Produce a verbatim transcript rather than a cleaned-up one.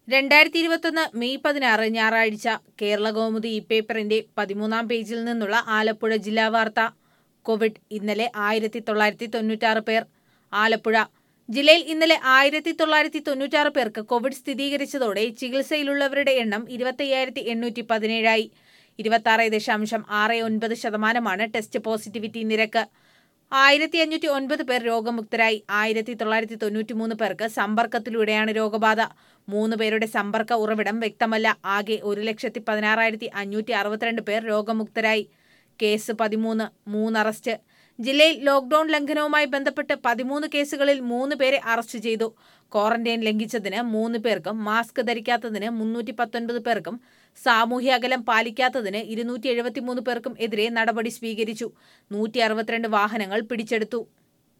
രണ്ടായിരത്തി ഇരുപത്തൊന്ന് മെയ് പതിനാറ് ഞായറാഴ്ച കേരള കൗമുദി ഈ പേപ്പറിന്റെ പതിമൂന്നാം പേജിൽ നിന്നുള്ള ആലപ്പുഴ ജില്ലാ വാർത്ത. കോവിഡ് ഇന്നലെ ആയിരത്തി തൊള്ളായിരത്തി തൊണ്ണൂറ്റാറ് പേർ. ആലപ്പുഴ ജില്ലയിൽ ഇന്നലെ ആയിരത്തി തൊള്ളായിരത്തി തൊണ്ണൂറ്റാറ് പേർക്ക് കോവിഡ് സ്ഥിരീകരിച്ചതോടെ ചികിത്സയിലുള്ളവരുടെ എണ്ണം ഇരുപത്തയ്യായിരത്തി എണ്ണൂറ്റി പതിനേഴായി. ഇരുപത്തി ദശാംശം ആറ് ഒൻപത് ശതമാനമാണ് ടെസ്റ്റ് പോസിറ്റിവിറ്റി നിരക്ക്. ആയിരത്തി അഞ്ഞൂറ്റി ഒൻപത് പേർ രോഗമുക്തരായി. ആയിരത്തി തൊള്ളായിരത്തി തൊണ്ണൂറ്റി മൂന്ന് പേർക്ക് സമ്പർക്കത്തിലൂടെയാണ് രോഗബാധ. മൂന്ന് പേരുടെ സമ്പർക്ക ഉറവിടം വ്യക്തമല്ല. ആകെ ഒരു ലക്ഷത്തി പതിനാറായിരത്തി അഞ്ഞൂറ്റി അറുപത്തിരണ്ട് പേർ രോഗമുക്തരായി. കേസ് പതിമൂന്ന്. മൂന്ന് അറസ്റ്റ്. ജില്ലയിൽ ലോക്ഡൌൺ ലംഘനവുമായി ബന്ധപ്പെട്ട് പതിമൂന്ന് കേസുകളിൽ മൂന്ന് പേരെ അറസ്റ്റ് ചെയ്തു. ക്വാറന്റൈൻ ലംഘിച്ചതിന് മൂന്ന് പേർക്കും മാസ്ക് ധരിക്കാത്തതിന് മുന്നൂറ്റി പത്തൊൻപത് പേർക്കും സാമൂഹ്യ അകലം പാലിക്കാത്തതിന് ഇരുന്നൂറ്റി എഴുപത്തിമൂന്ന് പേർക്കും എതിരെ നടപടി സ്വീകരിച്ചു. നൂറ്റി അറുപത്തിരണ്ട് വാഹനങ്ങൾ പിടിച്ചെടുത്തു.